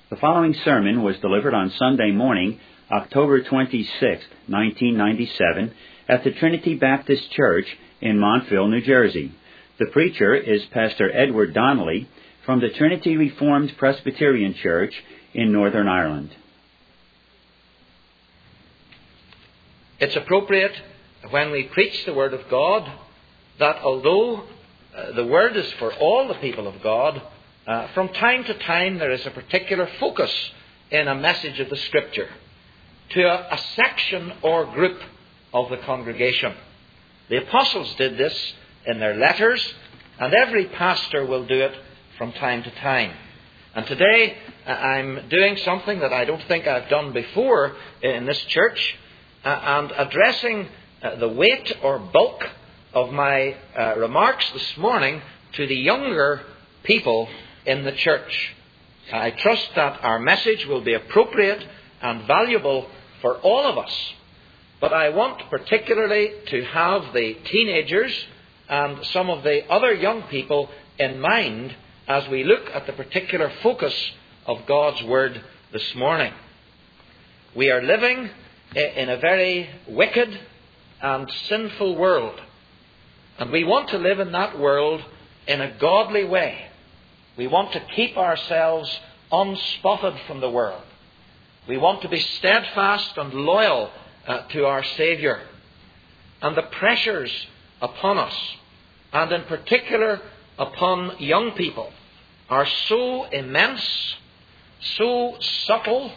The following sermon was delivered on Sunday morning, October 26, 1997, at the Trinity Baptist Church in Montville, New Jersey. The preacher is Pastor Edward Donnelly from the Trinity Reformed Presbyterian Church in Northern Ireland. It's appropriate when we preach the Word of God that although the Word is for all the people of God, from time to time there is a particular focus in a message of the Scripture to a section or group of the congregation. The apostles did this in their letters, and every pastor will do it from time to time. And today I'm doing something that I don't think I've done before in this church, and addressing the weight or bulk of my remarks this morning to the younger people in the church. I trust that our message will be appropriate and valuable for all of us. But I want particularly to have the teenagers and some of the other young people in mind as we look at the particular focus of God's Word this morning. We are living in a very wicked and sinful world. And we want to live in that world in a godly way. We want to keep ourselves unspotted from the world. We want to be steadfast and loyal to our Saviour. And the pressures upon us, and in particular upon young people, are so immense, so subtle,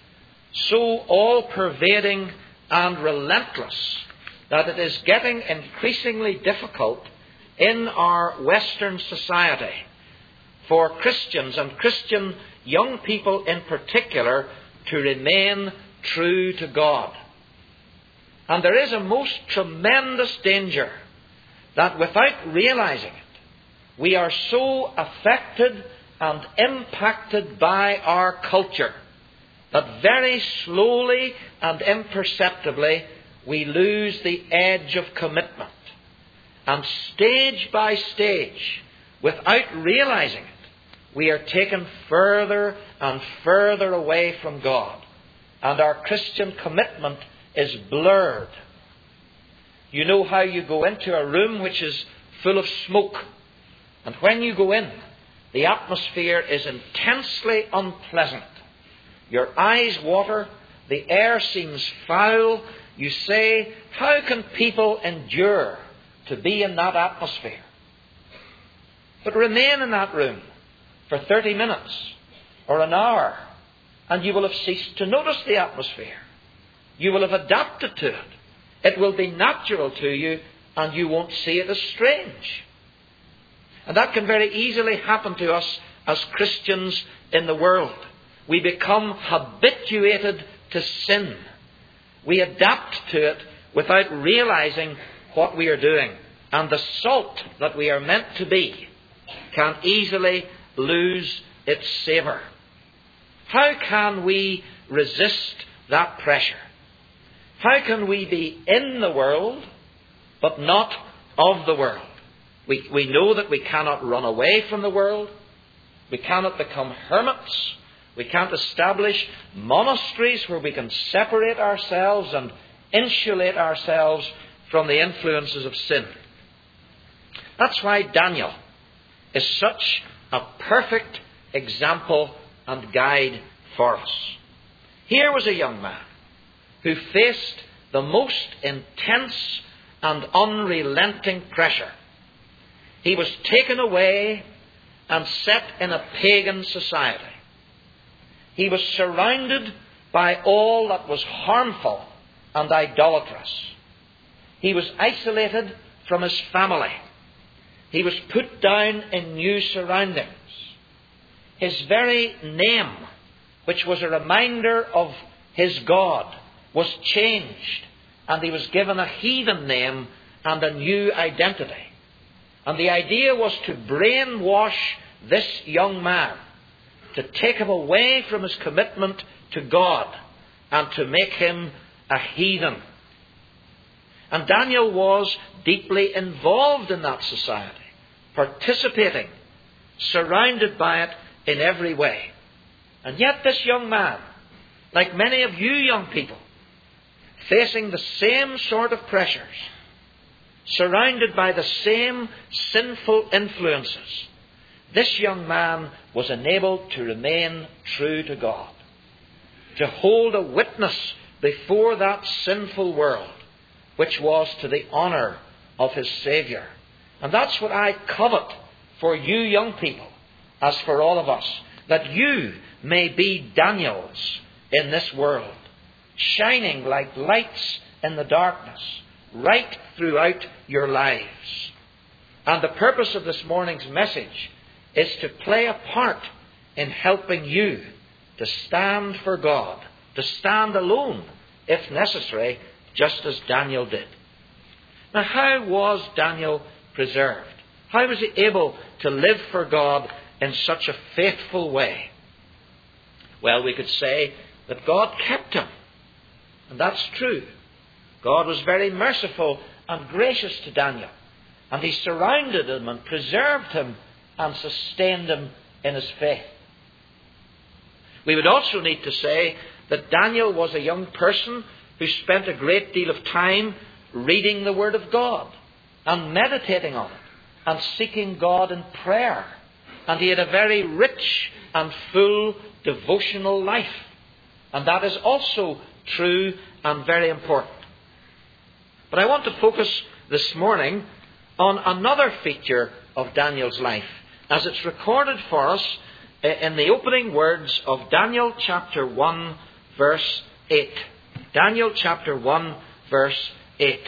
so all-pervading and relentless that it is getting increasingly difficult in our Western society for Christians and Christian young people in particular to remain true to God. And there is a most tremendous danger that without realizing it, we are so affected and impacted by our culture that very slowly and imperceptibly we lose the edge of commitment. And stage by stage, without realizing it, we are taken further and further away from God. And our Christian commitment is blurred. You know how you go into a room which is full of smoke. And when you go in, the atmosphere is intensely unpleasant. Your eyes water, the air seems foul. You say, how can people endure to be in that atmosphere? But remain in that room for 30 minutes or an hour, and you will have ceased to notice the atmosphere. You will have adapted to it. It will be natural to you, and you won't see it as strange. And that can very easily happen to us as Christians in the world. We become habituated to sin. We adapt to it without realizing what we are doing. And the salt that we are meant to be can easily lose its savour. How can we resist that pressure? How can we be in the world but not of the world? We know that we cannot run away from the world. We cannot become hermits. We can't establish monasteries where we can separate ourselves and insulate ourselves from the influences of sin. That's why Daniel is such a perfect example and guide for us. Here was a young man who faced the most intense and unrelenting pressure. He was taken away and set in a pagan society. He was surrounded by all that was harmful and idolatrous. He was isolated from his family. He was put down in new surroundings. His very name, which was a reminder of his God, was changed, and he was given a heathen name and a new identity. And the idea was to brainwash this young man, to take him away from his commitment to God and to make him a heathen. And Daniel was deeply involved in that society, participating, surrounded by it in every way. And yet this young man, like many of you young people, facing the same sort of pressures, surrounded by the same sinful influences, this young man was enabled to remain true to God, to hold a witness before that sinful world, which was to the honour of his Saviour. And that's what I covet for you young people, as for all of us, that you may be Daniels in this world, shining like lights in the darkness, right throughout your lives. And the purpose of this morning's message is to play a part in helping you to stand for God, to stand alone, if necessary, just as Daniel did. Now, how was Daniel preserved? How was he able to live for God in such a faithful way? Well, we could say that God kept him. And that's true. God was very merciful and gracious to Daniel. And he surrounded him and preserved him and sustained him in his faith. We would also need to say that Daniel was a young person who spent a great deal of time reading the Word of God and meditating on it and seeking God in prayer. And he had a very rich and full devotional life. And that is also true and very important. But I want to focus this morning on another feature of Daniel's life, as it's recorded for us in the opening words of Daniel chapter 1, verse 8. Daniel chapter 1, verse 8.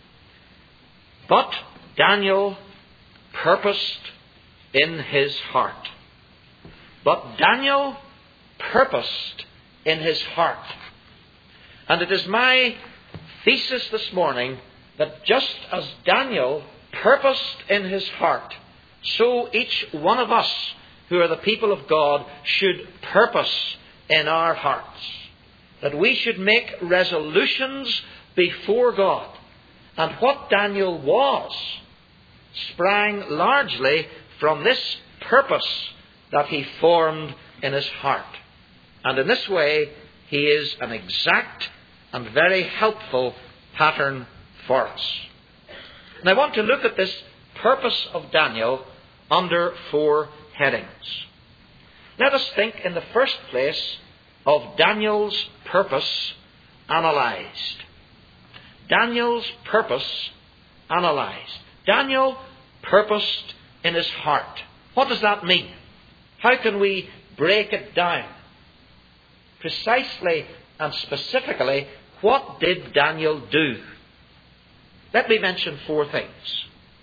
But Daniel purposed in his heart. But Daniel purposed in his heart. And it is my thesis this morning that just as Daniel purposed in his heart, so each one of us who are the people of God should purpose in our hearts. That we should make resolutions before God. And what Daniel was sprang largely from this purpose that he formed in his heart. And in this way, he is an exact and very helpful pattern for us. And I want to look at this purpose of Daniel under 4 headings. Let us think in the first place of Daniel's purpose analysed. Daniel's purpose analysed. Daniel purposed in his heart. What does that mean? How can we break it down? Precisely and specifically, what did Daniel do? Let me mention 4 things.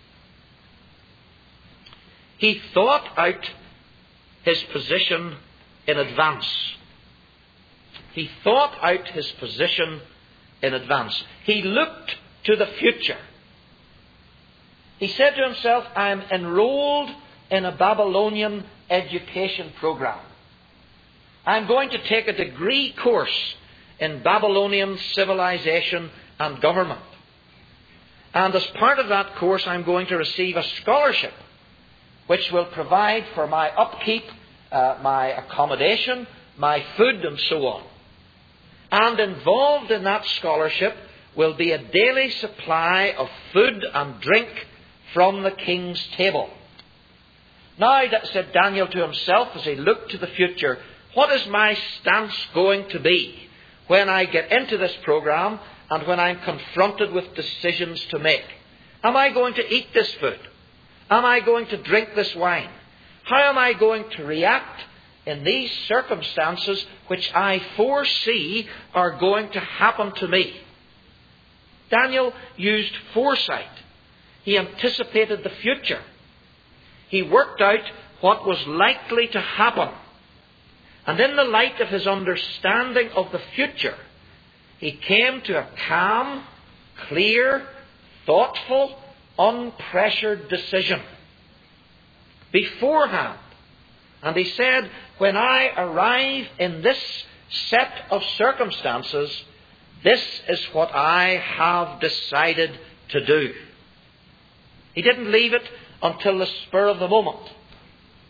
He thought out his position in advance. He thought out his position in advance. He looked to the future. He said to himself, I am enrolled in a Babylonian education program. I'm going to take a degree course in Babylonian civilization and government. And as part of that course, I'm going to receive a scholarship which will provide for my upkeep, my accommodation, my food, and so on. And involved in that scholarship will be a daily supply of food and drink from the king's table. Now, said Daniel to himself as he looked to the future, what is my stance going to be when I get into this program and when I'm confronted with decisions to make? Am I going to eat this food? Am I going to drink this wine? How am I going to react in these circumstances which I foresee are going to happen to me? Daniel used foresight. He anticipated the future. He worked out what was likely to happen. And in the light of his understanding of the future, he came to a calm, clear, thoughtful, unpressured decision beforehand. And he said, when I arrive in this set of circumstances, this is what I have decided to do. He didn't leave it until the spur of the moment.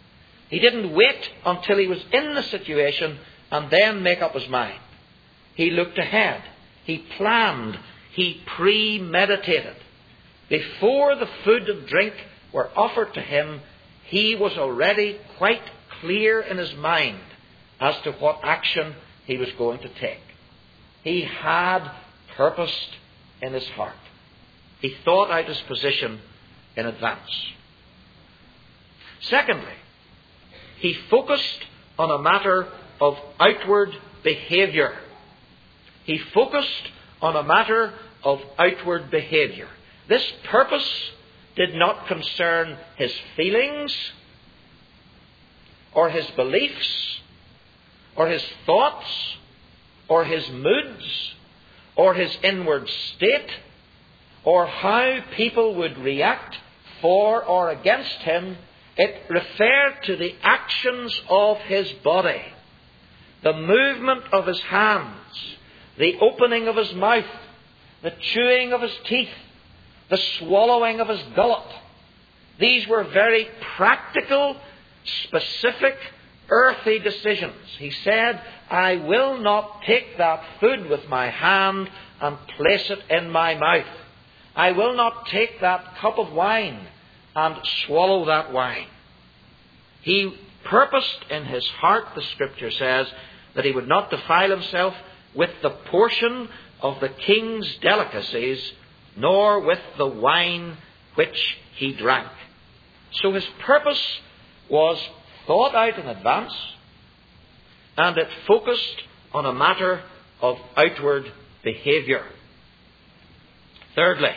He didn't wait until he was in the situation and then make up his mind. He looked ahead. He planned. He premeditated. Before the food and drink were offered to him, he was already quite clear in his mind as to what action he was going to take. He had purposed in his heart. He thought out his position in advance. Secondly, he focused on a matter of outward behaviour. He focused on a matter of outward behaviour. This purpose did not concern his feelings, or his beliefs, or his thoughts, or his moods, or his inward state, or how people would react for or against him. It referred to the actions of his body, the movement of his hands, the opening of his mouth, the chewing of his teeth, the swallowing of his gullet. These were very practical, specific, earthy decisions. He said, I will not take that food with my hand and place it in my mouth. I will not take that cup of wine and swallow that wine. He purposed in his heart, the Scripture says, that he would not defile himself with the portion of the king's delicacies, nor with the wine which he drank. So his purpose was thought out in advance, and it focused on a matter of outward behaviour. Thirdly,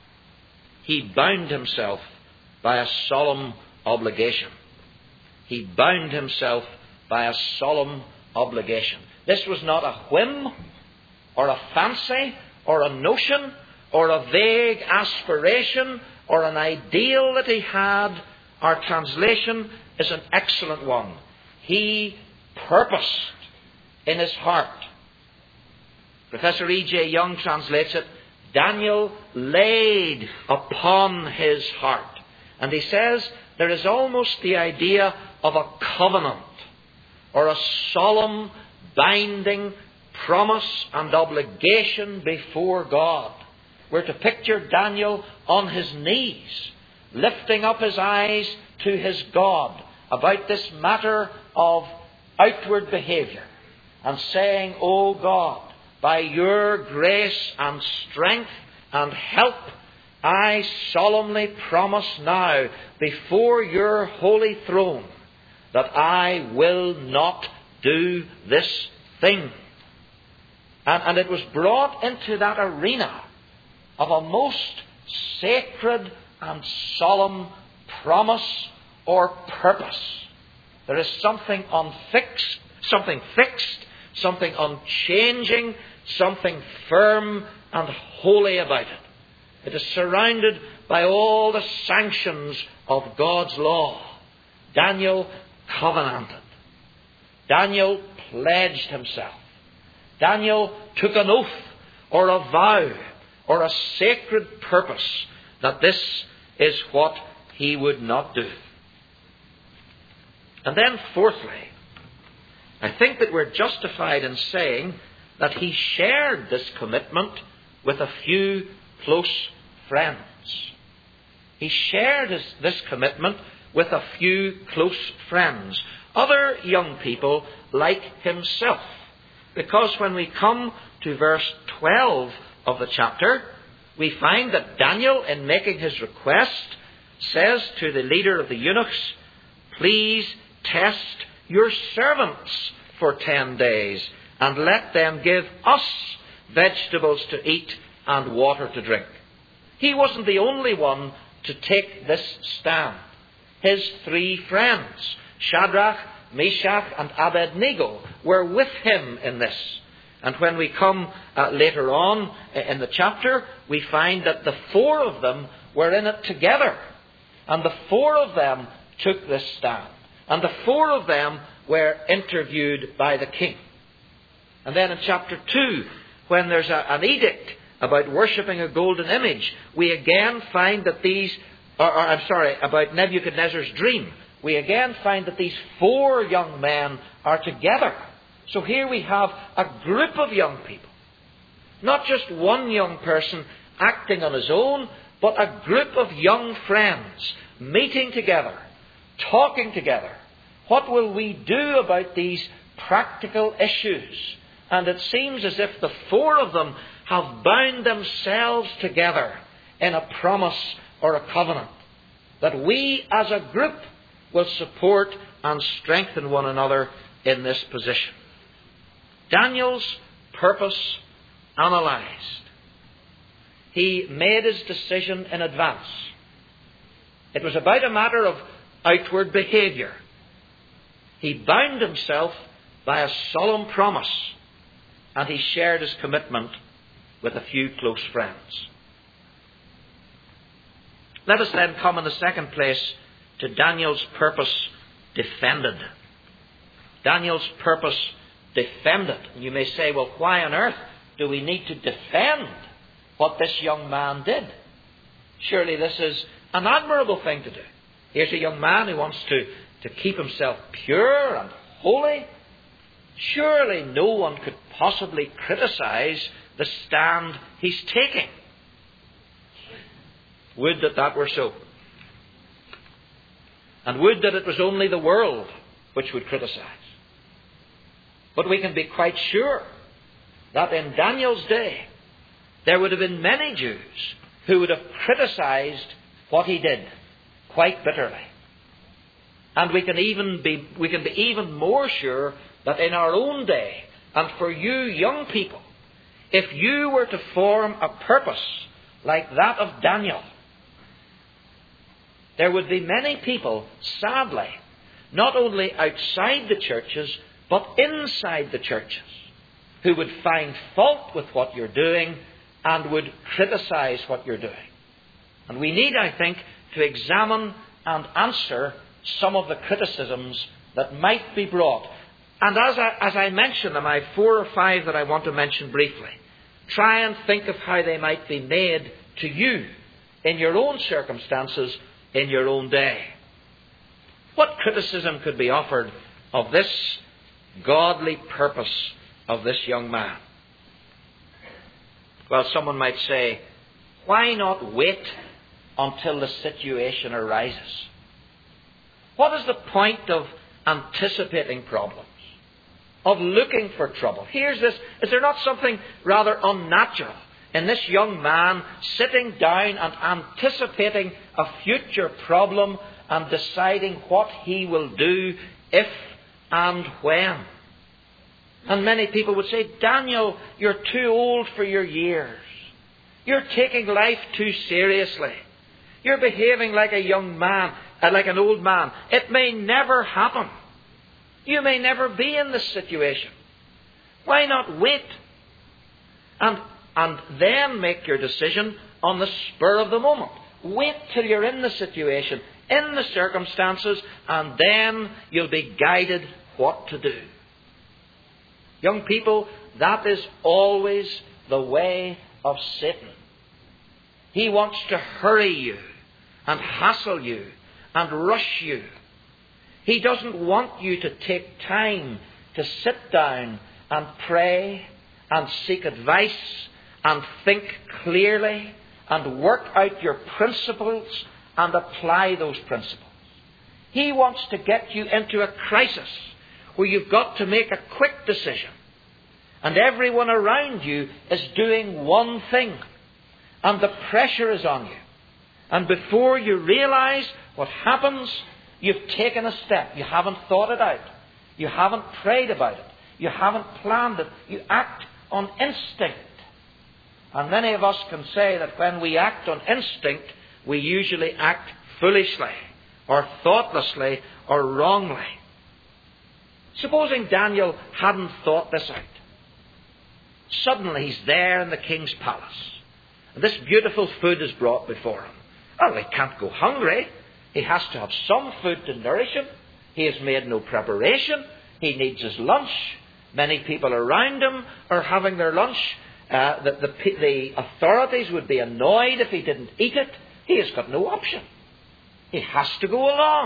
he bound himself by a solemn obligation. He bound himself by a solemn obligation. This was not a whim, or a fancy, or a notion, or a vague aspiration, or an ideal that he had. Our translation is an excellent one. He purposed in his heart. Professor E.J. Young translates it, Daniel laid upon his heart. And he says there is almost the idea of a covenant, or a solemn, binding promise and obligation before God. We're to picture Daniel on his knees, lifting up his eyes to his God about this matter of outward behaviour, and saying, O God, by your grace and strength and help, I solemnly promise now before your holy throne that I will not do this thing. And it was brought into that arena of a most sacred and solemn promise or purpose. There is something unfixed, something fixed, something unchanging, something firm and holy about it. It is surrounded by all the sanctions of God's law. Daniel covenanted. Daniel pledged himself. Daniel took an oath or a vow or a sacred purpose that this is what he would not do. And then fourthly, I think that we're justified in saying that he shared this commitment with a few close friends. He shared this commitment with a few close friends, other young people like himself. Because when we come to verse 12 of the chapter, we find that Daniel, in making his request, says to the leader of the eunuchs, please test your servants for 10 days, and let them give us vegetables to eat and water to drink. He wasn't the only one to take this stand. His 3 friends, Shadrach, Meshach, and Abednego, were with him in this. And when we come later on in the chapter, we find that the 4 of them were in it together. And the 4 of them took this stand. And the 4 of them were interviewed by the king. And then in chapter 2, when there's an edict about worshipping a golden image, we again find that about Nebuchadnezzar's dream, we again find that these 4 young men are together. So here we have a group of young people. Not just one young person acting on his own, but a group of young friends meeting together, talking together. What will we do about these practical issues? And it seems as if the 4 of them have bound themselves together in a promise or a covenant that we as a group will support and strengthen one another in this position. Daniel's purpose analysed. He made his decision in advance. It was about a matter of outward behaviour. He bound himself by a solemn promise, and he shared his commitment with a few close friends. Let us then come in the second place to Daniel's purpose defended. Daniel's purpose defended. You may say, well, why on earth do we need to defend what this young man did? Surely this is an admirable thing to do. Here's a young man who wants to keep himself pure and holy. Surely no one could possibly criticize the stand he's taking. Would that that were so. And would that it was only the world which would criticize. But we can be quite sure that in Daniel's day, there would have been many Jews who would have criticized what he did quite bitterly. And we can be even more sure that in our own day, and for you young people, if you were to form a purpose like that of Daniel, there would be many people, sadly, not only outside the churches, but inside the churches, who would find fault with what you're doing and would criticize what you're doing. And we need, I think, to examine and answer some of the criticisms that might be brought. And as I mention them, I have 4 or 5 that I want to mention briefly. Try and think of how they might be made to you in your own circumstances, in your own day. What criticism could be offered of this godly purpose of this young man? Well, someone might say, why not wait until the situation arises? What is the point of anticipating problems? Of looking for trouble? Here's this. Is there not something rather unnatural in this young man sitting down and anticipating a future problem and deciding what he will do if and when? And many people would say, Daniel, you're too old for your years. You're taking life too seriously. You're behaving like a young man, like an old man. It may never happen. You may never be in this situation. Why not wait? And then make your decision on the spur of the moment. Wait till you're in the situation, in the circumstances, and then you'll be guided what to do. Young people, that is always the way of Satan. He wants to hurry you and hassle you and rush you. He doesn't want you to take time to sit down and pray and seek advice and think clearly and work out your principles and apply those principles. He wants to get you into a crisis where you've got to make a quick decision. And everyone around you is doing one thing. And the pressure is on you. And before you realize what happens, you've taken a step. You haven't thought it out. You haven't prayed about it. You haven't planned it. You act on instinct. And many of us can say that when we act on instinct, we usually act foolishly or thoughtlessly or wrongly. Supposing Daniel hadn't thought this out. Suddenly he's there in the king's palace. And this beautiful food is brought before him. Well, he can't go hungry. He has to have some food to nourish him. He has made no preparation. He needs his lunch. Many people around him are having their lunch. The authorities would be annoyed if he didn't eat it. He has got no option. He has to go along.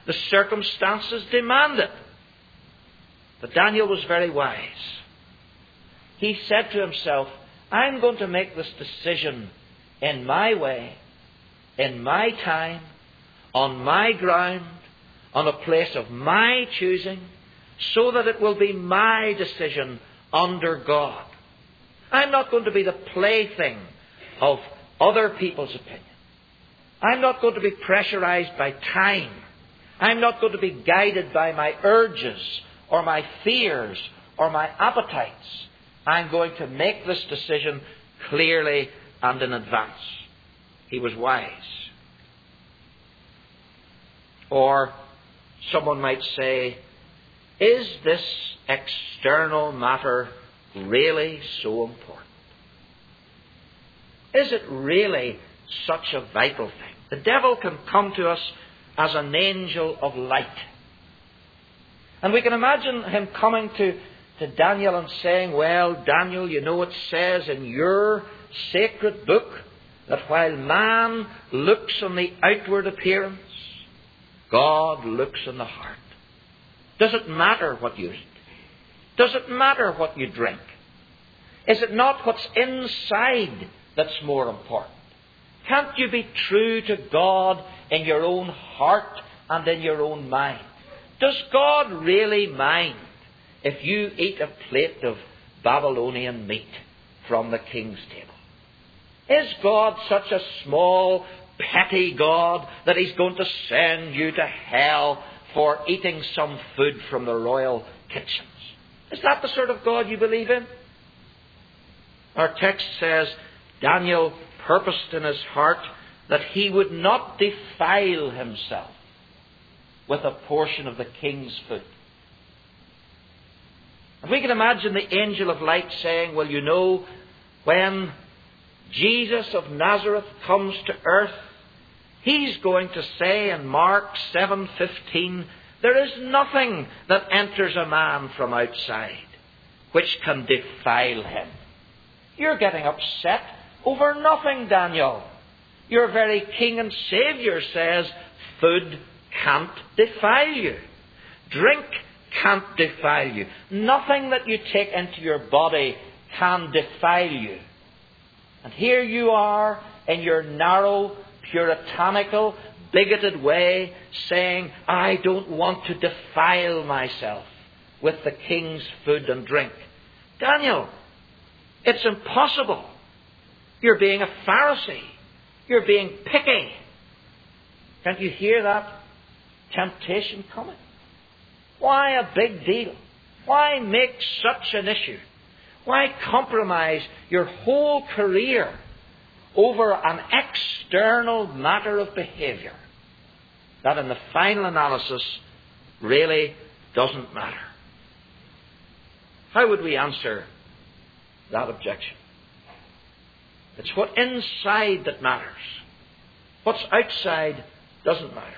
The circumstances demand it. But Daniel was very wise. He said to himself, I'm going to make this decision in my way, in my time, on my ground, on a place of my choosing, so that it will be my decision under God. I'm not going to be the plaything of other people's opinion. I'm not going to be pressurized by time. I'm not going to be guided by my urges or my fears or my appetites. I'm going to make this decision clearly and in advance. He was wise. Or someone might say, is this external matter really so important? Is it really such a vital thing? The devil can come to us as an angel of light. And we can imagine him coming to Daniel and saying, well, Daniel, you know it says in your sacred book that while man looks on the outward appearance, God looks on the heart. Does it matter what you eat? Does it matter what you drink? Is it not what's inside that's more important? Can't you be true to God in your own heart and in your own mind? Does God really mind if you eat a plate of Babylonian meat from the king's table? Is God such a small, petty God that He's going to send you to hell for eating some food from the royal kitchens? Is that the sort of God you believe in? Our text says Daniel purposed in his heart that he would not defile himself with a portion of the king's food. And we can imagine the angel of light saying, well, you know, when Jesus of Nazareth comes to earth, He's going to say in Mark 7:15, there is nothing that enters a man from outside which can defile him. You're getting upset over nothing, Daniel. Your very King and Saviour says food can't defile you. Drink can't defile you. Nothing that you take into your body can defile you. And here you are in your narrow, puritanical, bigoted way saying, I don't want to defile myself with the king's food and drink. Daniel, it's impossible. You're being a Pharisee. You're being picky. Can't you hear that temptation coming? Why a big deal? Why make such an issue? Why compromise your whole career over an external matter of behaviour that in the final analysis really doesn't matter? How would we answer that objection? It's what inside that matters. What's outside doesn't matter.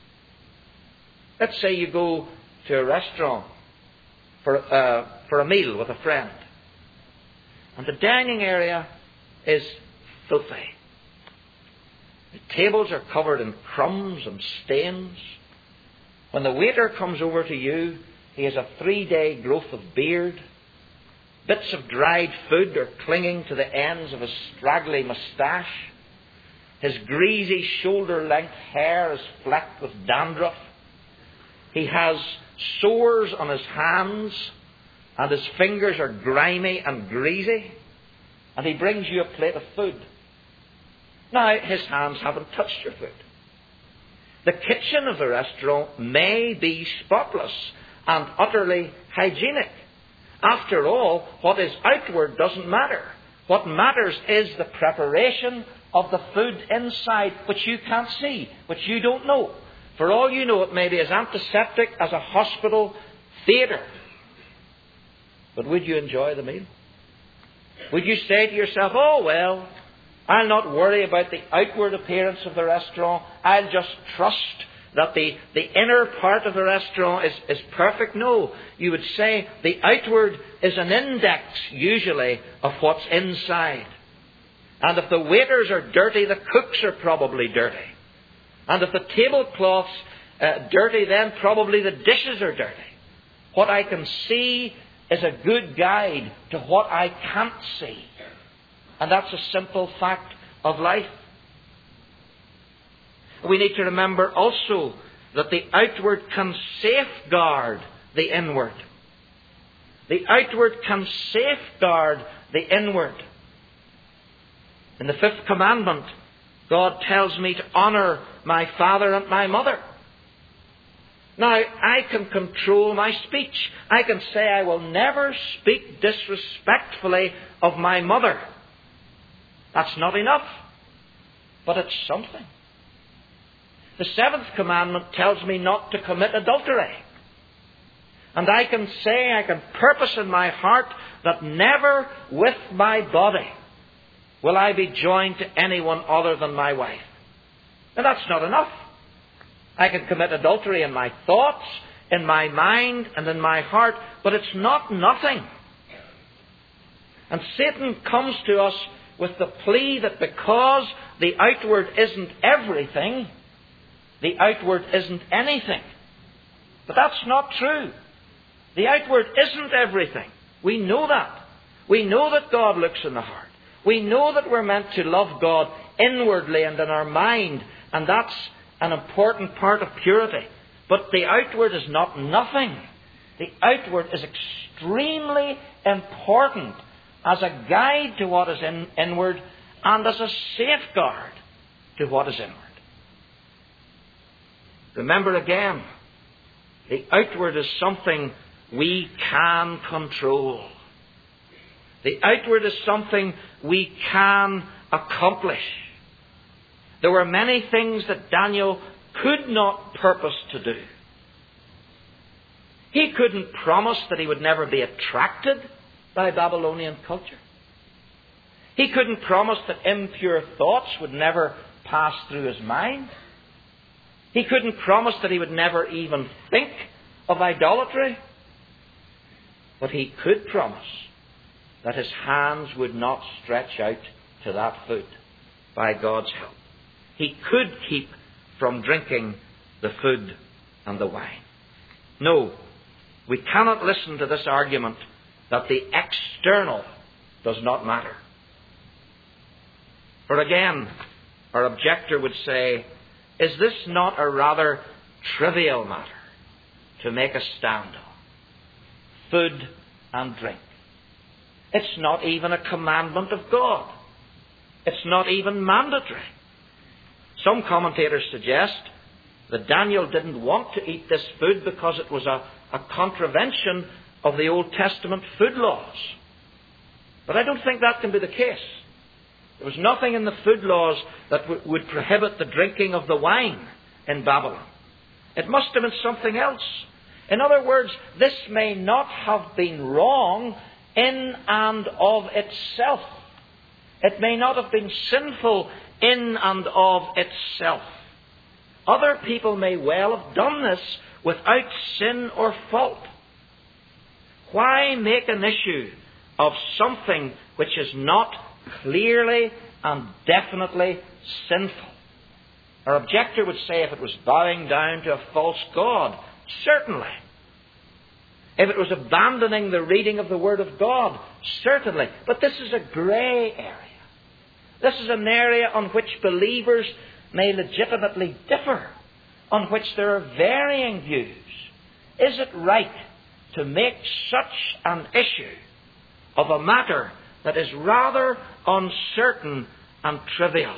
Let's say you go to a restaurant for a meal with a friend, and the dining area is filthy. The tables are covered in crumbs and stains. When the waiter comes over to you, he has a 3-day growth of beard. Bits of dried food are clinging to the ends of his straggly moustache. His greasy shoulder-length hair is flecked with dandruff. He has sores on his hands, and his fingers are grimy and greasy. And he brings you a plate of food. Now, his hands haven't touched your food. The kitchen of the restaurant may be spotless and utterly hygienic. After all, what is outward doesn't matter. What matters is the preparation of the food inside, which you can't see, which you don't know. For all you know, it may be as antiseptic as a hospital theatre. But would you enjoy the meal? Would you say to yourself, oh, well, I'll not worry about the outward appearance of the restaurant. I'll just trust that the inner part of the restaurant is perfect? No. You would say the outward is an index, usually, of what's inside. And if the waiters are dirty, the cooks are probably dirty. And if the tablecloths dirty, then probably the dishes are dirty. What I can see is a good guide to what I can't see. And that's a simple fact of life. We need to remember also that the outward can safeguard the inward. The outward can safeguard the inward. In the 5th commandment, God tells me to honour my father and my mother. Now, I can control my speech. I can say I will never speak disrespectfully of my mother. That's not enough, but it's something. The 7th commandment tells me not to commit adultery. And I can say, I can purpose in my heart that never with my body will I be joined to anyone other than my wife. And that's not enough. I can commit adultery in my thoughts, in my mind, and in my heart, but it's not nothing. And Satan comes to us with the plea that because the outward isn't everything, the outward isn't anything. But that's not true. The outward isn't everything. We know that. We know that God looks in the heart. We know that we're meant to love God inwardly and in our mind, and that's an important part of purity. But the outward is not nothing. The outward is extremely important as a guide to what is inward and as a safeguard to what is inward. Remember again, the outward is something we can control. The outward is something we can accomplish. There were many things that Daniel could not purpose to do. He couldn't promise that he would never be attracted by Babylonian culture. He couldn't promise that impure thoughts would never pass through his mind. He couldn't promise that he would never even think of idolatry. But he could promise that his hands would not stretch out to that food by God's help. He could keep from drinking the food and the wine. No, we cannot listen to this argument that the external does not matter. For again, our objector would say, is this not a rather trivial matter to make a stand on? Food and drink. It's not even a commandment of God. It's not even mandatory. Some commentators suggest that Daniel didn't want to eat this food because it was a contravention of the Old Testament food laws. But I don't think that can be the case. There was nothing in the food laws that would prohibit the drinking of the wine in Babylon. It must have been something else. In other words, this may not have been wrong in and of itself. It may not have been sinful in and of itself. Other people may well have done this without sin or fault. Why make an issue of something which is not clearly and definitely sinful? Our objector would say if it was bowing down to a false god, certainly. If it was abandoning the reading of the Word of God, certainly. But this is a grey area. This is an area on which believers may legitimately differ, on which there are varying views. Is it right to make such an issue of a matter that is rather uncertain and trivial?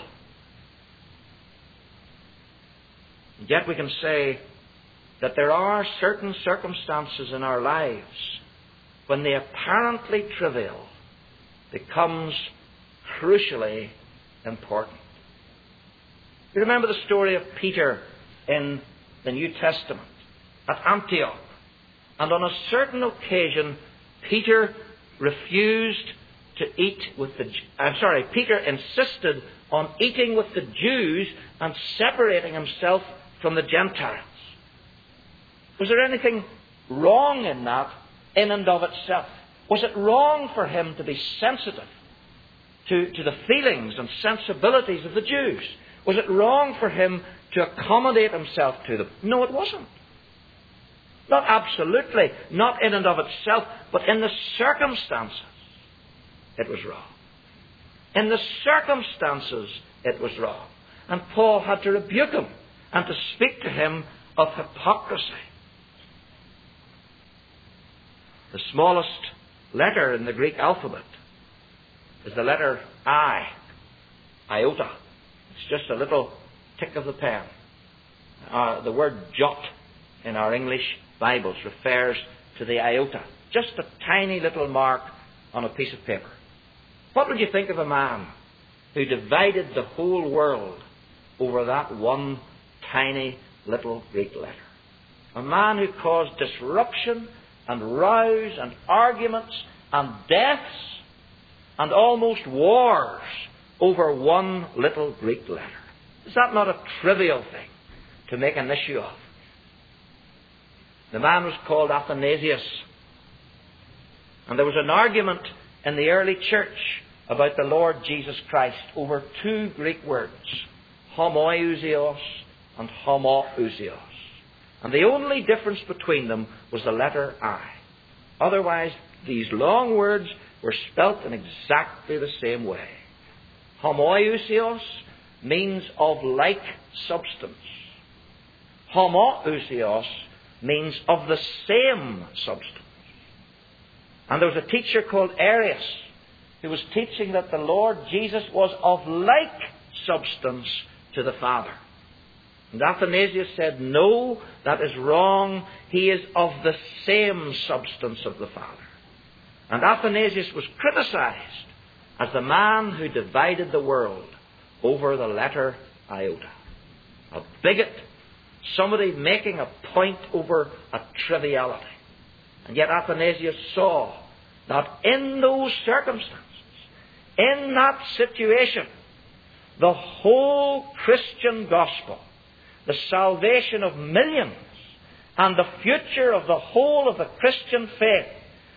And yet we can say that there are certain circumstances in our lives when the apparently trivial becomes crucially important. You remember the story of Peter in the New Testament at Antioch. And on a certain occasion, Peter refused to eat with Peter insisted on eating with the Jews and separating himself from the Gentiles. Was there anything wrong in that in and of itself? Was it wrong for him to be sensitive to the feelings and sensibilities of the Jews? Was it wrong for him to accommodate himself to them? No, it wasn't. Not absolutely, not in and of itself, but in the circumstances, it was wrong. In the circumstances, it was wrong. And Paul had to rebuke him and to speak to him of hypocrisy. The smallest letter in the Greek alphabet is the letter I, iota. It's just a little tick of the pen. The word jot in our English Bibles refers to the iota, just a tiny little mark on a piece of paper. What would you think of a man who divided the whole world over that one tiny little Greek letter? A man who caused disruption and rows and arguments and deaths and almost wars over one little Greek letter. Is that not a trivial thing to make an issue of? The man was called Athanasius. And there was an argument in the early church about the Lord Jesus Christ over two Greek words, homoousios and homoousios. And the only difference between them was the letter I. Otherwise, these long words were spelt in exactly the same way. Homoousios means of like substance. Homoousios means of the same substance. And there was a teacher called Arius who was teaching that the Lord Jesus was of like substance to the Father. And Athanasius said, no, that is wrong. He is of the same substance of the Father. And Athanasius was criticized as the man who divided the world over the letter iota. A bigot, somebody making a point over a triviality. And yet Athanasius saw that in those circumstances, in that situation, the whole Christian gospel, the salvation of millions, and the future of the whole of the Christian faith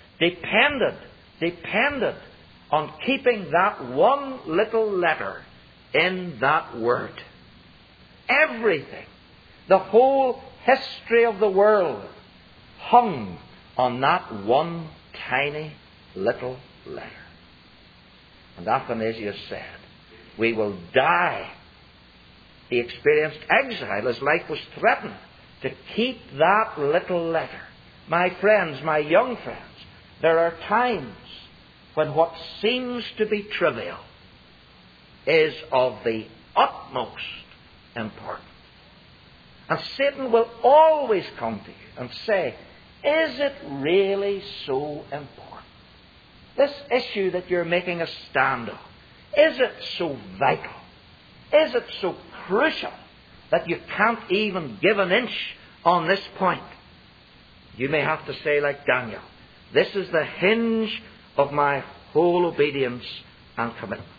depended on keeping that one little letter in that word. Everything, the whole history of the world, hung on that one tiny little letter. And Athanasius said, we will die. He experienced exile. His life was threatened to keep that little letter. My friends, my young friends, there are times when what seems to be trivial is of the utmost importance. And Satan will always come to you and say, is it really so important? This issue that you're making a stand on, is it so vital? Is it so crucial that you can't even give an inch on this point? You may have to say like Daniel, this is the hinge of my whole obedience and commitment.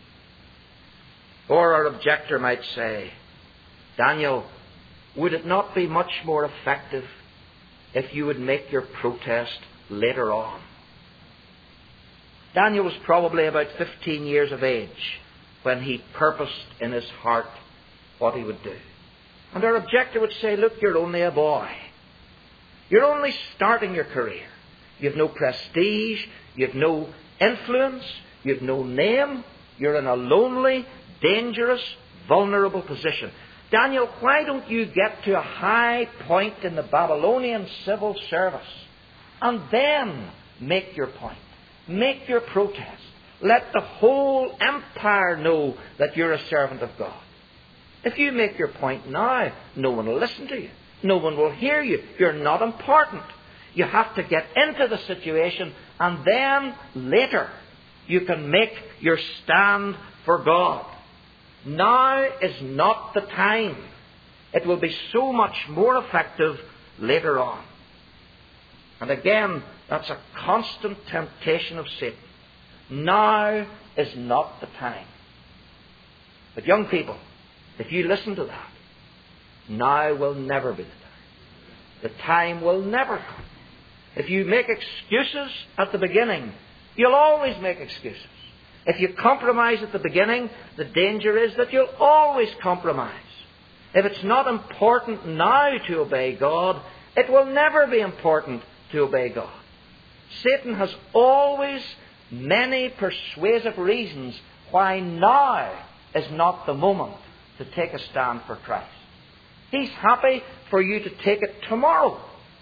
Or our objector might say, Daniel, would it not be much more effective if you would make your protest later on? Daniel was probably about 15 years of age when he purposed in his heart what he would do. And our objector would say, look, you're only a boy. You're only starting your career. You've no prestige. You've no influence. You've no name. You're in a lonely, dangerous, vulnerable position. Daniel, why don't you get to a high point in the Babylonian civil service and then make your point? Make your protest. Let the whole empire know that you're a servant of God. If you make your point now, no one will listen to you. No one will hear you. You're not important. You have to get into the situation, and then later you can make your stand for God. Now is not the time. It will be so much more effective later on. And again, that's a constant temptation of Satan. Now is not the time. But young people, if you listen to that, now will never be the time. The time will never come. If you make excuses at the beginning, you'll always make excuses. If you compromise at the beginning, the danger is that you'll always compromise. If it's not important now to obey God, it will never be important to obey God. Satan has always many persuasive reasons why now is not the moment to take a stand for Christ. He's happy for you to take it tomorrow.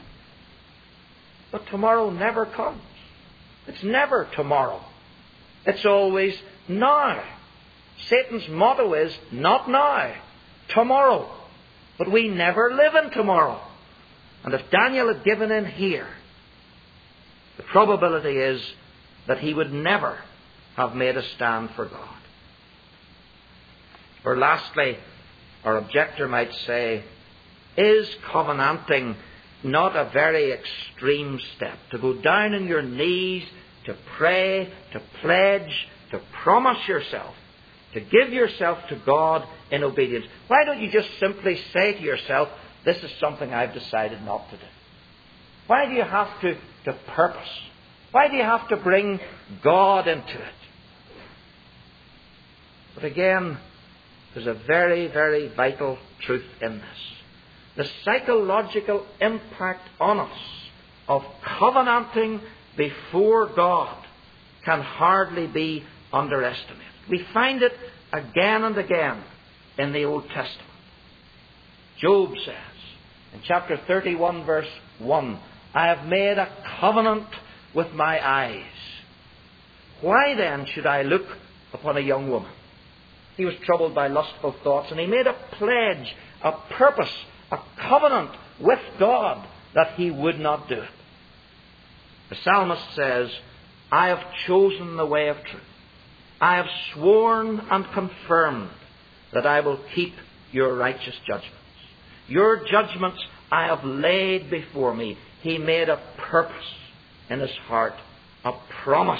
But tomorrow never comes. It's never tomorrow. It's always now. Satan's motto is not now, tomorrow. But we never live in tomorrow. And if Daniel had given in here, the probability is that he would never have made a stand for God. Or lastly, our objector might say, is covenanting not a very extreme step? To go down on your knees, to pray, to pledge, to promise yourself, to give yourself to God in obedience. Why don't you just simply say to yourself, this is something I've decided not to do? Why do you have to purpose? Why do you have to bring God into it? But again, there's a very, very vital truth in this. The psychological impact on us of covenanting before God can hardly be underestimated. We find it again and again in the Old Testament. Job says in chapter 31 verse 1, I have made a covenant with my eyes. Why then should I look upon a young woman? He was troubled by lustful thoughts, and he made a pledge, a purpose, a covenant with God that he would not do it. The psalmist says, I have chosen the way of truth. I have sworn and confirmed that I will keep your righteous judgments. Your judgments I have laid before me. He made a purpose in his heart, a promise.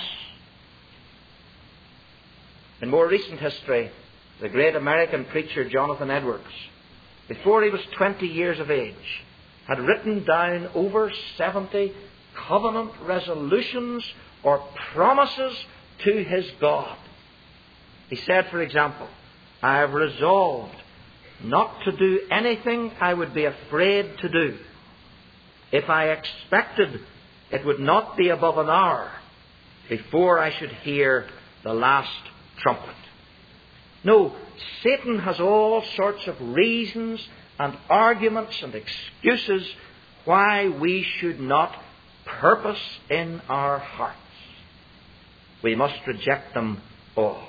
In more recent history, the great American preacher Jonathan Edwards, before he was 20 years of age, had written down over 70 covenant resolutions or promises to his God. He said, for example, I have resolved not to do anything I would be afraid to do. If I expected it would not be above an hour before I should hear the last trumpet. No, Satan has all sorts of reasons and arguments and excuses why we should not purpose in our hearts. We must reject them all.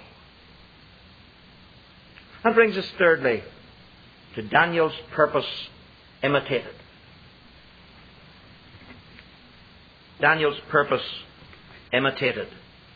That brings us thirdly to Daniel's purpose imitated. Daniel's purpose imitated.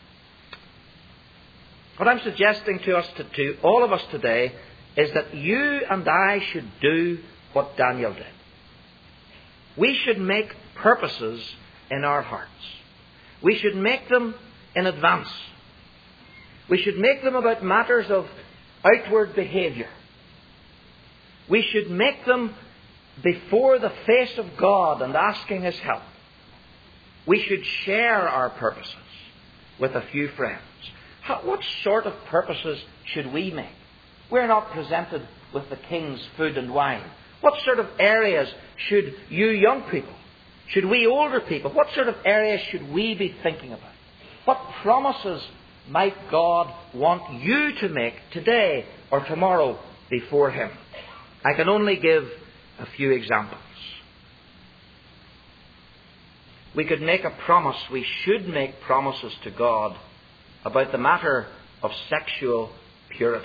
What I'm suggesting to us, to all of us today, is that you and I should do what Daniel did. We should make purposes in our hearts. We should make them in advance. We should make them about matters of outward behaviour. We should make them before the face of God and asking His help. We should share our purposes with a few friends. What sort of purposes should we make? We're not presented with the king's food and wine. What sort of areas should you young people, should we older people, what sort of areas should we be thinking about? What promises might God want you to make today or tomorrow before Him? I can only give a few examples. We could make a promise, we should make promises to God about the matter of sexual purity.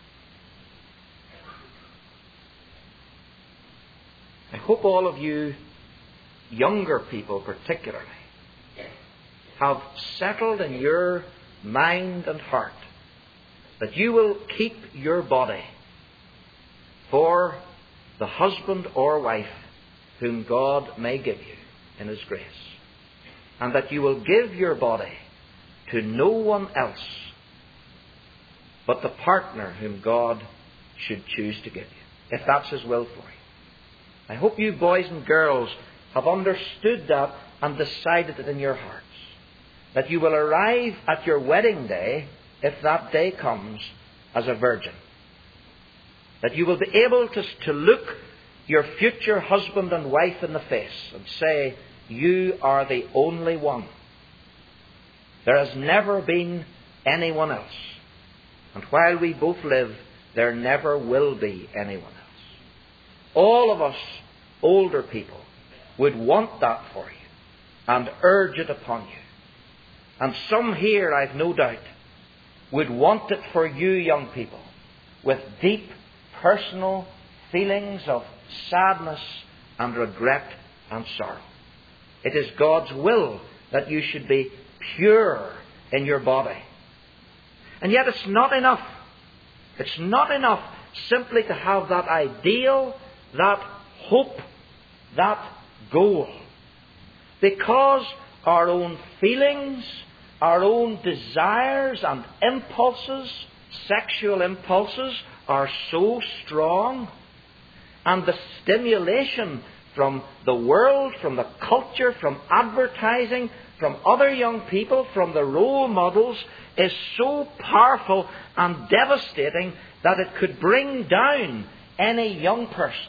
I hope all of you, younger people particularly, have settled in your mind and heart that you will keep your body for the husband or wife whom God may give you in His grace, and that you will give your body to no one else but the partner whom God should choose to give you, if that's His will for you. I hope you boys and girls have understood that and decided it in your hearts, that you will arrive at your wedding day if that day comes, as a virgin. That you will be able to look your future husband and wife in the face and say, you are the only one. There has never been anyone else. And while we both live, there never will be anyone else. All of us older people would want that for you and urge it upon you. And some here, I've no doubt, would want it for you young people with deep personal feelings of sadness and regret and sorrow. It is God's will that you should be pure in your body. And yet it's not enough. It's not enough simply to have that ideal, that hope, that goal. Because our own feelings, our own desires and impulses, sexual impulses, are so strong, and the stimulation from the world, from the culture, from advertising, from other young people, from the role models, is so powerful and devastating that it could bring down any young person.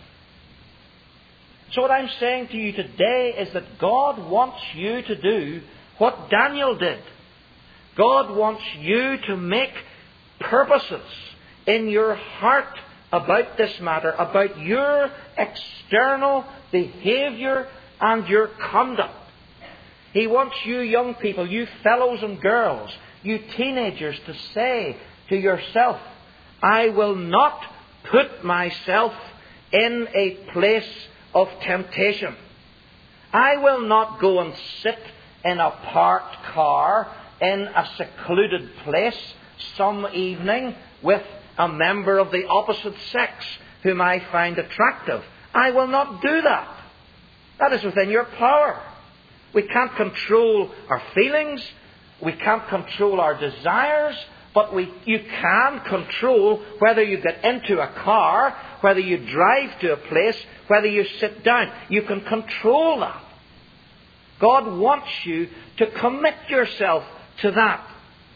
So what I'm saying to you today is that God wants you to do what Daniel did. God wants you to make purposes in your heart about this matter, about your external behaviour and your conduct. He wants you young people, you fellows and girls, you teenagers, to say to yourself, I will not put myself in a place of temptation. I will not go and sit in a parked car in a secluded place some evening with a member of the opposite sex whom I find attractive. I will not do that. That is within your power. We can't control our feelings. We can't control our desires. But you can control whether you get into a car, whether you drive to a place, whether you sit down. You can control that. God wants you to commit yourself to that.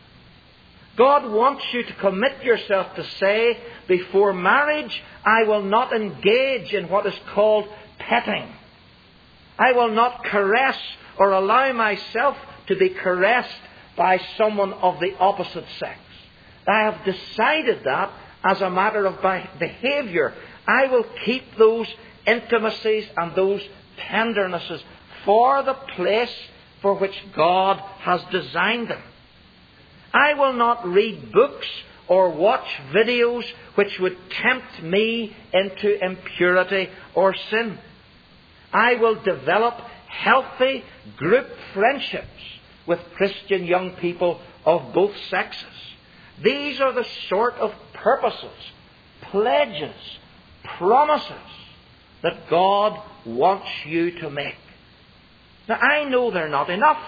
God wants you to commit yourself to say, before marriage, I will not engage in what is called petting. I will not caress or allow myself to be caressed by someone of the opposite sex. I have decided that as a matter of behaviour. I will keep those intimacies and those tendernesses for the place for which God has designed them. I will not read books or watch videos which would tempt me into impurity or sin. I will develop healthy group friendships with Christian young people of both sexes. These are the sort of purposes, pledges, promises that God wants you to make. Now, I know they're not enough,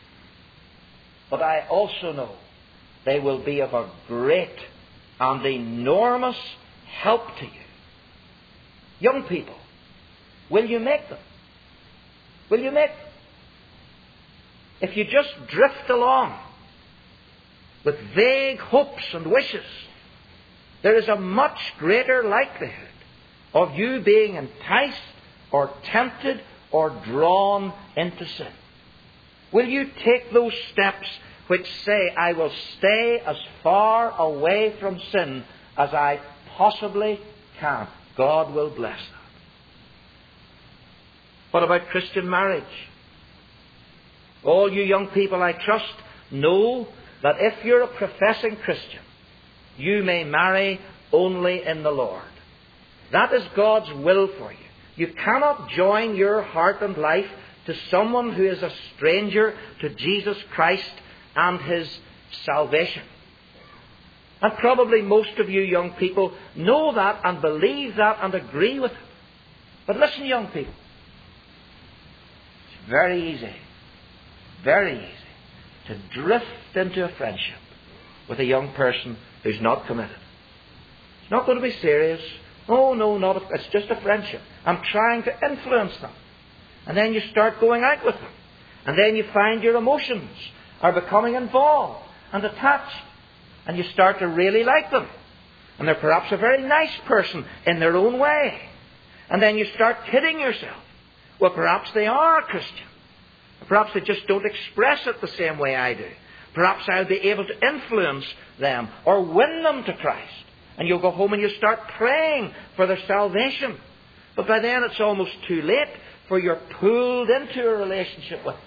but I also know they will be of a great and enormous help to you. Young people, will you make them? Will you make them? If you just drift along with vague hopes and wishes, there is a much greater likelihood of you being enticed or tempted or drawn into sin. Will you take those steps which say, I will stay as far away from sin as I possibly can? God will bless that. What about Christian marriage? All you young people, I trust, know that if you're a professing Christian, you may marry only in the Lord. That is God's will for you. You cannot join your heart and life to someone who is a stranger to Jesus Christ and His salvation. And probably most of you young people know that and believe that and agree with it. But listen, young people, it's very easy to drift into a friendship with a young person who's not committed. It's not going to be serious. Oh, no, it's just a friendship. I'm trying to influence them. And then you start going out with them. And then you find your emotions are becoming involved and attached. And you start to really like them. And they're perhaps a very nice person in their own way. And then you start kidding yourself. Well, perhaps they are a Christian. Perhaps they just don't express it the same way I do. Perhaps I'll be able to influence them or win them to Christ. And you'll go home and you start praying for their salvation. But by then it's almost too late, for you're pulled into a relationship with them.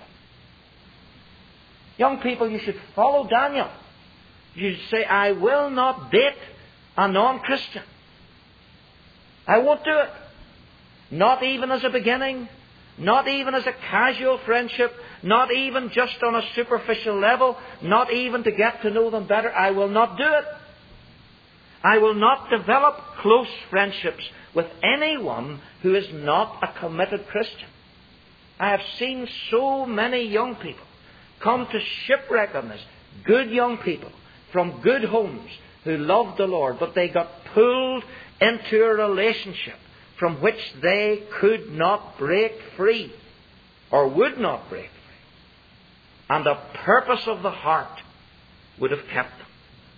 Young people, you should follow Daniel. You should say, I will not date a non-Christian. I won't do it. Not even as a beginning. Not even as a casual friendship. Not even just on a superficial level. Not even to get to know them better. I will not do it. I will not develop close friendships with anyone who is not a committed Christian. I have seen so many young people come to shipwreck on this. Good young people from good homes who loved the Lord, but they got pulled into a relationship from which they could not break free, or would not break free. And the purpose of the heart would have kept them.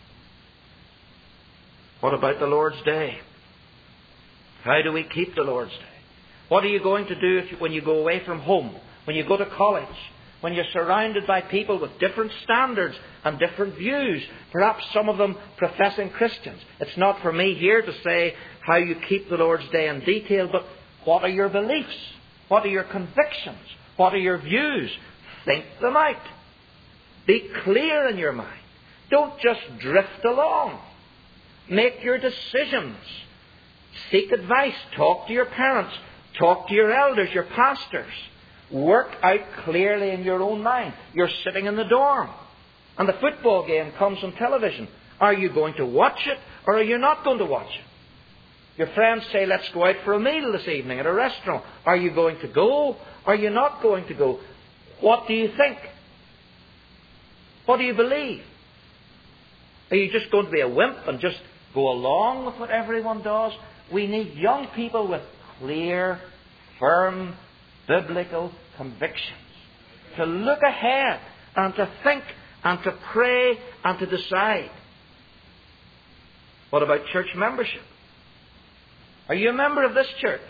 What about the Lord's Day? How do we keep the Lord's Day? What are you going to do when you go away from home, when you go to college, when you're surrounded by people with different standards and different views, perhaps some of them professing Christians? It's not for me here to say how you keep the Lord's Day in detail, but what are your beliefs? What are your convictions? What are your views? Think them out. Be clear in your mind. Don't just drift along. Make your decisions. Seek advice. Talk to your parents. Talk to your elders, your pastors. Work out clearly in your own mind. You're sitting in the dorm, and the football game comes on television. Are you going to watch it, or are you not going to watch it? Your friends say, let's go out for a meal this evening at a restaurant. Are you going to go? Are you not going to go? What do you think? What do you believe? Are you just going to be a wimp and just go along with what everyone does? We need young people with clear, firm, biblical convictions. To look ahead and to think and to pray and to decide. What about church membership? Are you a member of this church?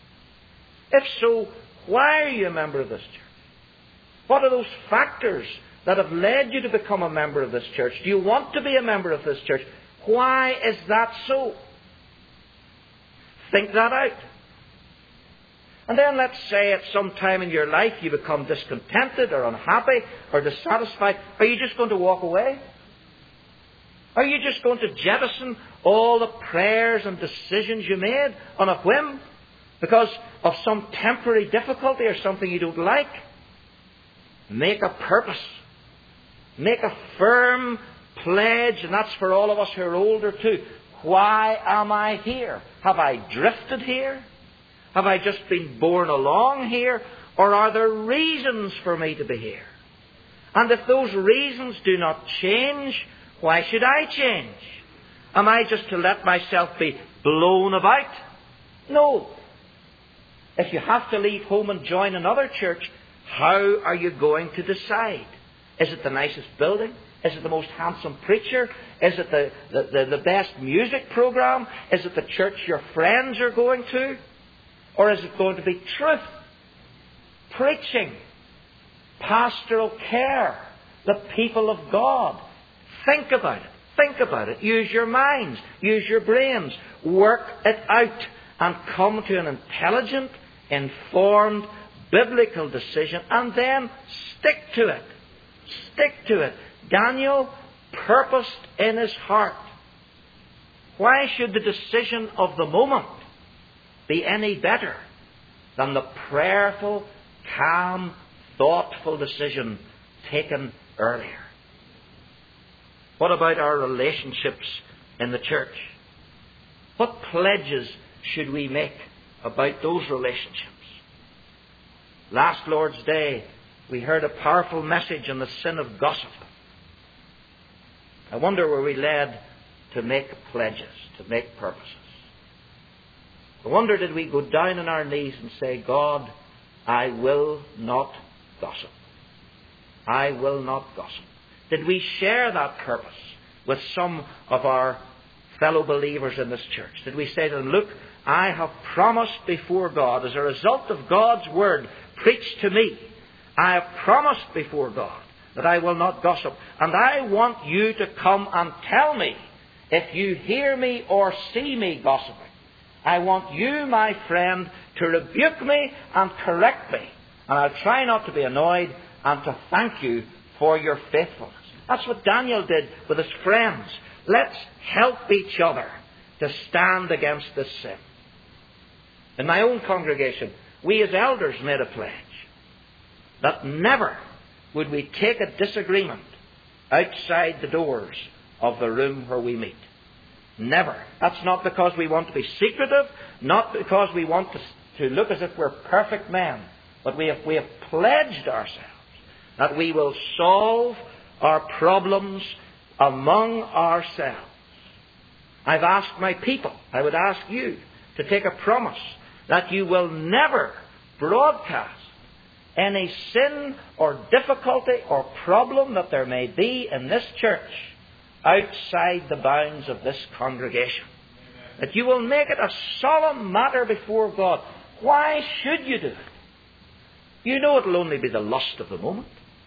If so, why are you a member of this church? What are those factors that have led you to become a member of this church? Do you want to be a member of this church? Why is that so? Think that out. And then let's say at some time in your life you become discontented or unhappy or dissatisfied. Are you just going to walk away? Are you just going to jettison all the prayers and decisions you made on a whim because of some temporary difficulty or something you don't like? Make a purpose. Make a firm pledge, and that's for all of us who are older too. Why am I here? Have I drifted here? Have I just been borne along here? Or are there reasons for me to be here? And if those reasons do not change, why should I change? Am I just to let myself be blown about? No. If you have to leave home and join another church, how are you going to decide? Is it the nicest building? Is it the most handsome preacher? Is it the best music program? Is it the church your friends are going to? Or is it going to be truth, preaching, pastoral care, the people of God? Think about it. Think about it. Use your minds. Use your brains. Work it out and come to an intelligent, informed, biblical decision, and then stick to it. Stick to it. Daniel purposed in his heart. Why should the decision of the moment be any better than the prayerful, calm, thoughtful decision taken earlier? What about our relationships in the church? What pledges should we make about those relationships? Last Lord's Day, we heard a powerful message on the sin of gossip. I wonder, were we led to make pledges, to make purposes? I wonder, did we go down on our knees and say, God, I will not gossip. I will not gossip. Did we share that purpose with some of our fellow believers in this church? Did we say to them, look, I have promised before God, as a result of God's word preached to me, I have promised before God that I will not gossip. And I want you to come and tell me if you hear me or see me gossiping. I want you, my friend, to rebuke me and correct me. And I'll try not to be annoyed and to thank you for your faithfulness. That's what Daniel did with his friends. Let's help each other to stand against this sin. In my own congregation, we as elders made a pledge that never would we take a disagreement outside the doors of the room where we meet. Never. That's not because we want to be secretive, not because we want to look as if we're perfect men, but we have pledged ourselves that we will solve our problems among ourselves. I've asked my people, I would ask you, to take a promise that you will never broadcast any sin or difficulty or problem that there may be in this church outside the bounds of this congregation. That you will make it a solemn matter before God. Why should you do it? You know it'll only be the lust of the moment.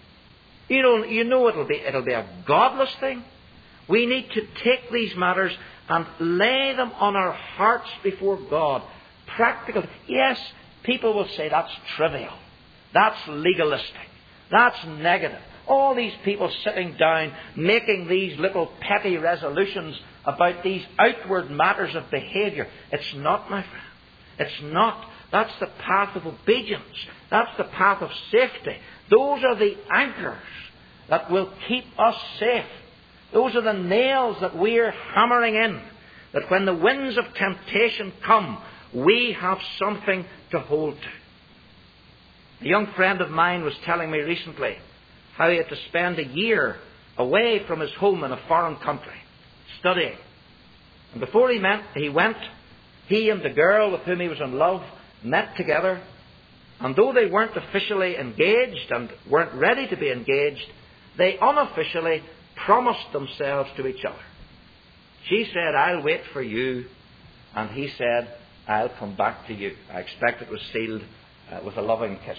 You know it'll be a godless thing. We need to take these matters and lay them on our hearts before God. Practical. Yes, people will say that's trivial. That's legalistic. That's negative. All these people sitting down making these little petty resolutions about these outward matters of behaviour. It's not, my friend. It's not. That's the path of obedience. That's the path of safety. Those are the anchors that will keep us safe. Those are the nails that we're hammering in. That when the winds of temptation come, we have something to hold to. A young friend of mine was telling me recently how he had to spend a year away from his home in a foreign country, studying. And before he went, he and the girl with whom he was in love met together. And though they weren't officially engaged and weren't ready to be engaged, they unofficially promised themselves to each other. She said, I'll wait for you. And he said, I'll come back to you. I expect it was sealed with a loving kiss.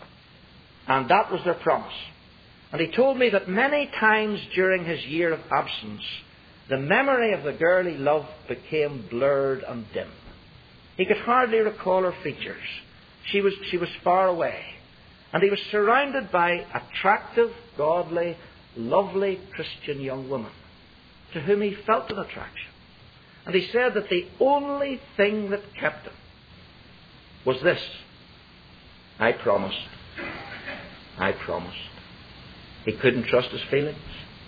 And that was their promise. And he told me that many times during his year of absence, the memory of the girl he loved became blurred and dim. He could hardly recall her features. She was far away. And he was surrounded by attractive, godly, lovely Christian young women to whom he felt an attraction. And he said that the only thing that kept him was this: I promised. I promised. He couldn't trust his feelings.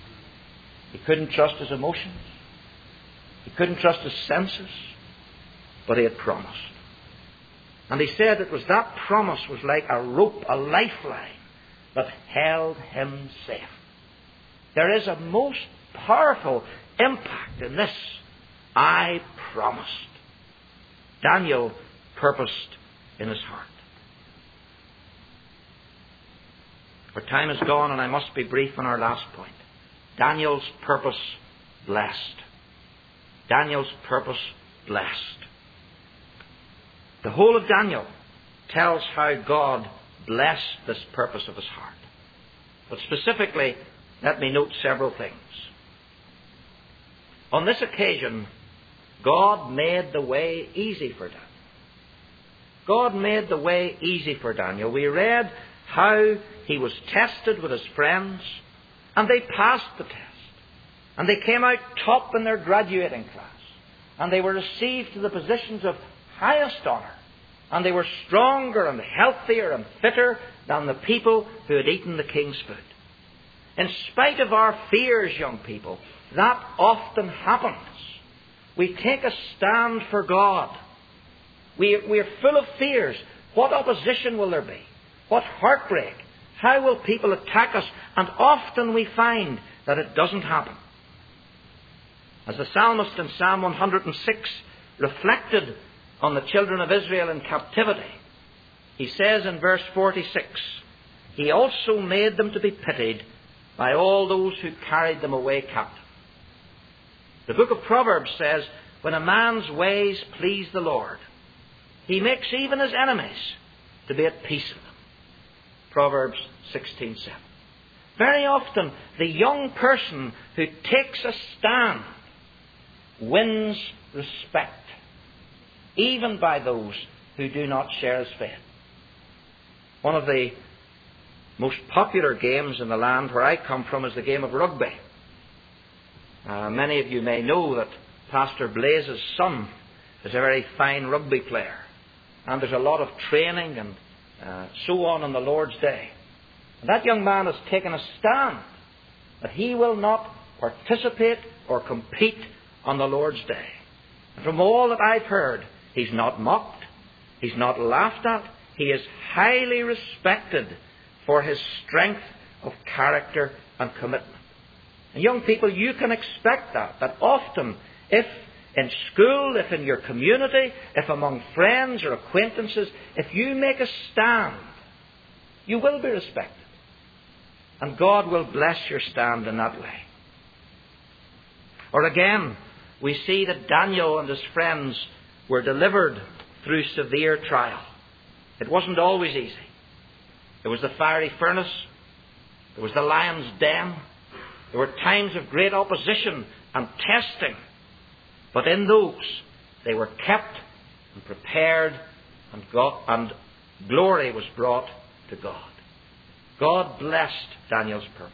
He couldn't trust his emotions. He couldn't trust his senses. But he had promised. And he said it was that promise was like a rope, a lifeline that held him safe. There is a most powerful impact in this. I promised. Daniel purposed in his heart. Our time is gone and I must be brief on our last point. Daniel's purpose blessed. Daniel's purpose blessed. The whole of Daniel tells how God blessed this purpose of his heart. But specifically, let me note several things. On this occasion, God made the way easy for Daniel. God made the way easy for Daniel. We read how he was tested with his friends, and they passed the test. And they came out top in their graduating class. And they were received to the positions of highest honour. And they were stronger and healthier and fitter than the people who had eaten the king's food. In spite of our fears, young people, that often happens. We take a stand for God. We're full of fears. What opposition will there be? What heartbreak? How will people attack us? And often we find that it doesn't happen. As the psalmist in Psalm 106 reflected on the children of Israel in captivity, he says in verse 46, He also made them to be pitied by all those who carried them away captive. The book of Proverbs says, when a man's ways please the Lord, he makes even his enemies to be at peace with him. Proverbs 16:7. Very often, the young person who takes a stand wins respect, even by those who do not share his faith. One of the most popular games in the land where I come from is the game of rugby. Many of you may know that Pastor Blaze's son is a very fine rugby player. And there's a lot of training and so on the Lord's Day. And that young man has taken a stand that he will not participate or compete on the Lord's Day. And from all that I've heard, he's not mocked, he's not laughed at, he is highly respected for his strength of character and commitment. And young people, you can expect that often, if in school, if in your community, if among friends or acquaintances, if you make a stand, you will be respected. And God will bless your stand in that way. Or again, we see that Daniel and his friends were delivered through severe trial. It wasn't always easy. There was the fiery furnace. There was the lion's den. There were times of great opposition and testing. But in those, they were kept and prepared, and glory was brought to God. God blessed Daniel's purpose.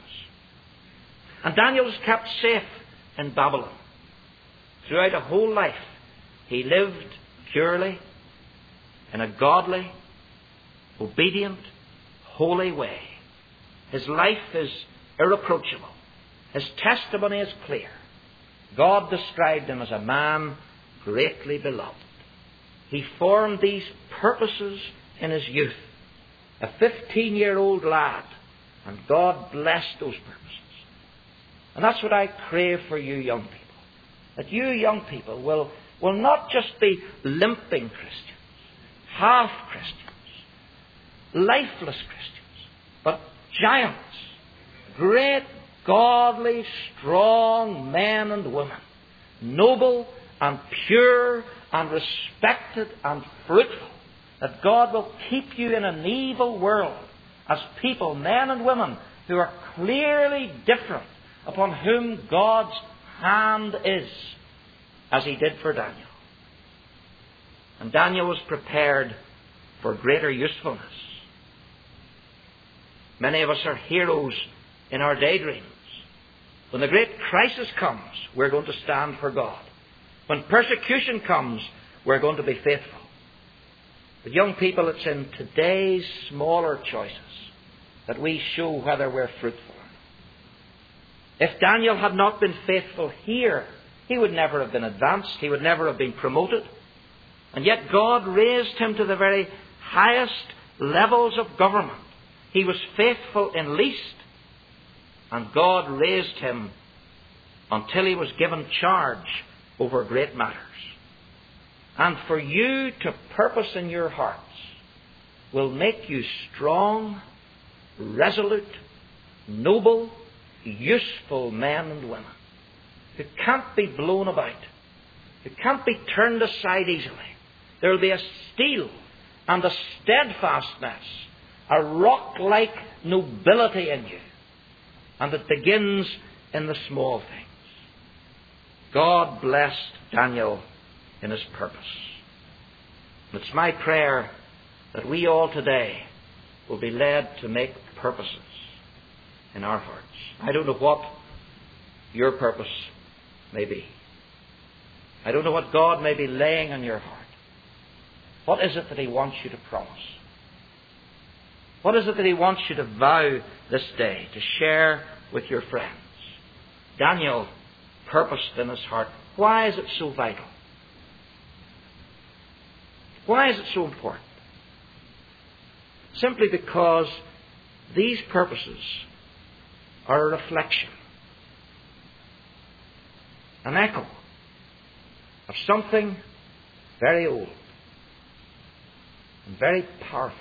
And Daniel was kept safe in Babylon. Throughout a whole life, he lived purely, in a godly, obedient, holy way. His life is irreproachable. His testimony is clear. God described him as a man greatly beloved. He formed these purposes in his youth. A 15-year-old lad. And God blessed those purposes. And that's what I crave for you young people. That you young people will not just be limping Christians, half Christians, lifeless Christians, but giants, great, godly, strong men and women, noble and pure and respected and fruitful, that God will keep you in an evil world as people, men and women, who are clearly different, upon whom God's hand is, as he did for Daniel. And Daniel was prepared for greater usefulness. Many of us are heroes in our daydreams. When the great crisis comes, we're going to stand for God. When persecution comes, we're going to be faithful. But young people, it's in today's smaller choices that we show whether we're fruitful. If Daniel had not been faithful here, he would never have been advanced. He would never have been promoted. And yet God raised him to the very highest levels of government. He was faithful in least. And God raised him until he was given charge over great matters. And for you to purpose in your hearts will make you strong, resolute, noble, useful men and women who can't be blown about, who can't be turned aside easily. There will be a steel and a steadfastness, a rock-like nobility in you. And it begins in the small things. God blessed Daniel in his purpose. It's my prayer that we all today will be led to make purposes in our hearts. I don't know what your purpose may be. I don't know what God may be laying on your heart. What is it that he wants you to promise? What is it that he wants you to vow this day, to share with your friends? Daniel purposed in his heart. Why is it so vital? Why is it so important? Simply because these purposes are a reflection, an echo of something very old and very powerful.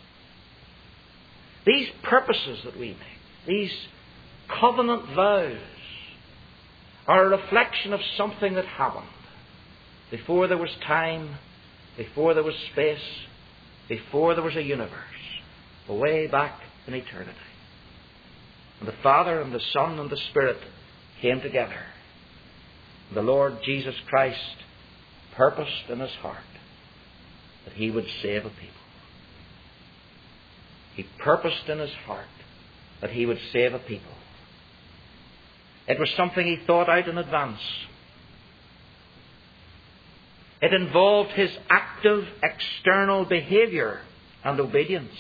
These purposes that we make, these covenant vows, are a reflection of something that happened before there was time, before there was space, before there was a universe, way back in eternity. And the Father and the Son and the Spirit came together. The Lord Jesus Christ purposed in his heart that he would save a people. He purposed in his heart that he would save a people. It was something he thought out in advance. It involved his active external behavior and obedience.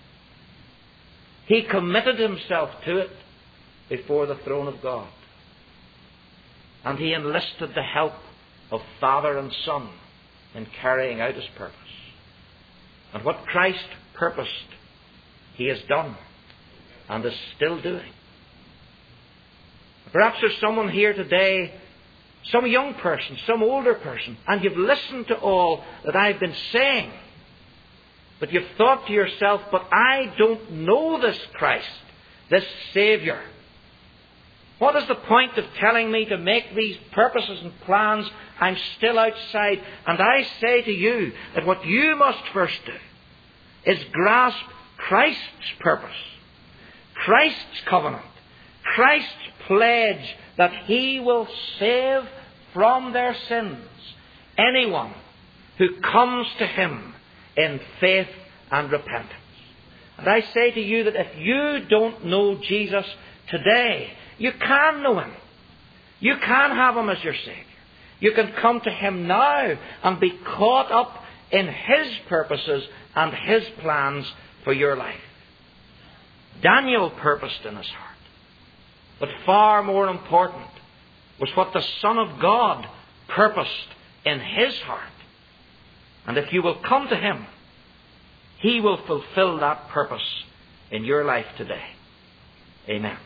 He committed himself to it before the throne of God. And he enlisted the help of Father and Son in carrying out his purpose. And what Christ purposed, he has done and is still doing. Perhaps there's someone here today, some young person, some older person, and you've listened to all that I've been saying. But you've thought to yourself, but I don't know this Christ, this Saviour. What is the point of telling me to make these purposes and plans? I'm still outside. And I say to you that what you must first do is grasp Christ's purpose, Christ's covenant, Christ's pledge that he will save from their sins anyone who comes to him in faith and repentance. And I say to you that if you don't know Jesus today, you can know him. You can have him as your Saviour. You can come to him now and be caught up in his purposes and his plans for your life. Daniel purposed in his heart. But far more important was what the Son of God purposed in his heart. And if you will come to him, he will fulfill that purpose in your life today. Amen.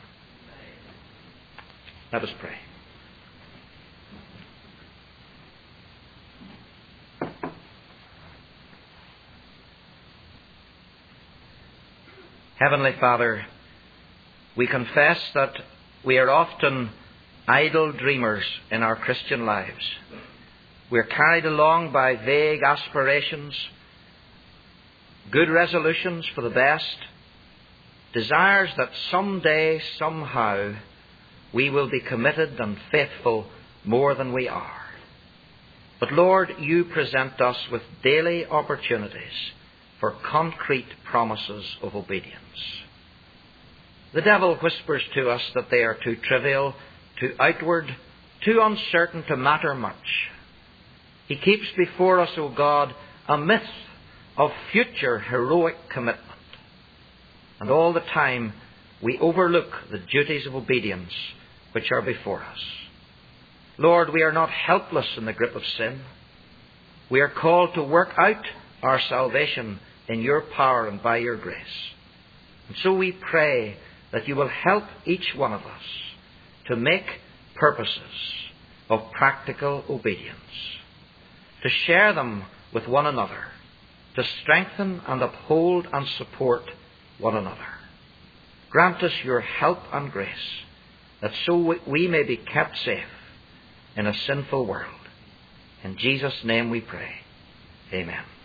Let us pray. Heavenly Father, we confess that we are often idle dreamers in our Christian lives. We are carried along by vague aspirations, good resolutions for the best, desires that someday, somehow, we will be committed and faithful more than we are. But Lord, you present us with daily opportunities for concrete promises of obedience. The devil whispers to us that they are too trivial, too outward, too uncertain to matter much. He keeps before us, O God, a myth of future heroic commitment. And all the time we overlook the duties of obedience which are before us. Lord, we are not helpless in the grip of sin. We are called to work out our salvation in your power and by your grace. And so we pray that you will help each one of us to make purposes of practical obedience, to share them with one another, to strengthen and uphold and support one another. Grant us your help and grace, that so we may be kept safe in a sinful world. In Jesus' name we pray. Amen.